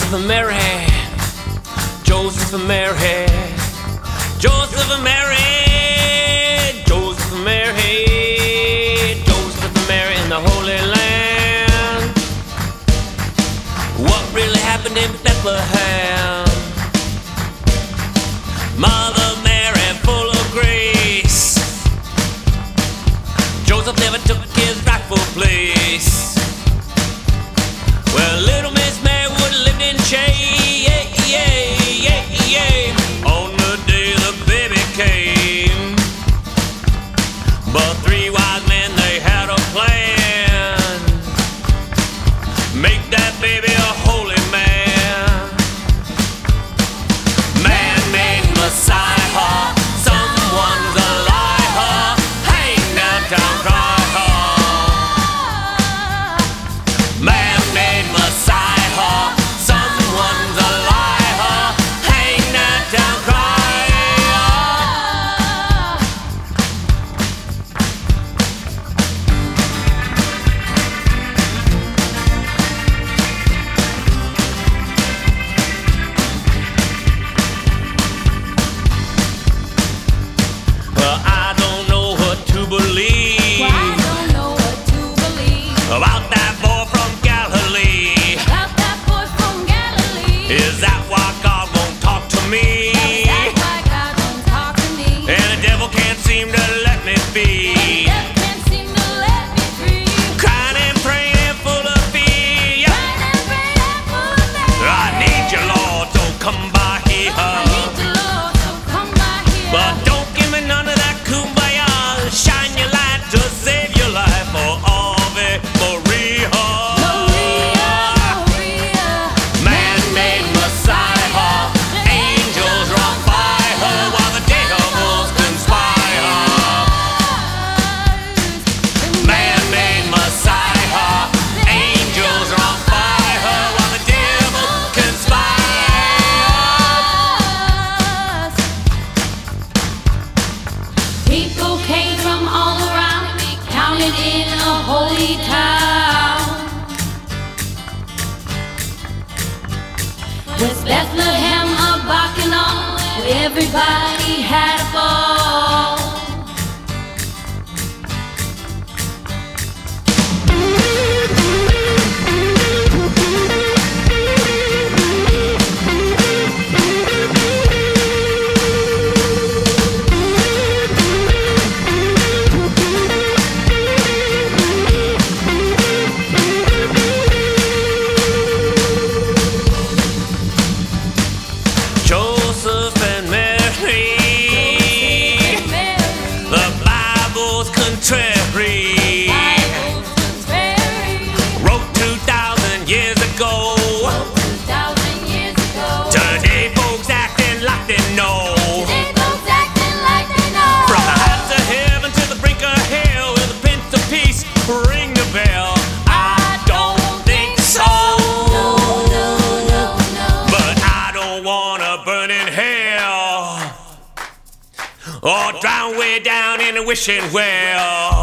Joseph and Mary, Joseph and Mary, Joseph and Mary, Joseph and Mary, Joseph and Mary in the Holy Land. What really happened in Bethlehem? Mother Mary full of grace, Joseph never took his rightful place. Well, little Miss Mary would have lived in shame on the day the baby came. But three wise men, they had a plan. Make that baby a holy man. Man-made Messiah, someone's a liar. Hang downtown, cry hard. Man-made Messiah, someone's a liar. Hang downtown, cry hard. Well, I don't know what to believe about that boy from Galilee. Is that why God won't talk to me? And the devil can't seem to let me be. Crying and praying and full of fear. I need you, Lord, so come by here. But don't give me none of that kumbaya. Shine your light to save your life for Ave Maria. Man-made Messiah, angels are on fire while the devils conspire. Man-made Messiah, angels are on fire while the devils conspire. People came from all around, counted in a holy town. Was Bethlehem a bacchanal where everybody had a ball? Joseph and Mary, the Bible's contrary, wrote 2,000 years ago. Today folks acting like they know. From the heights of heaven to the brink of hell, will the Prince of Peace ring the bell? I don't think so. But I don't wanna burn in hell or drown way down in the wishing well.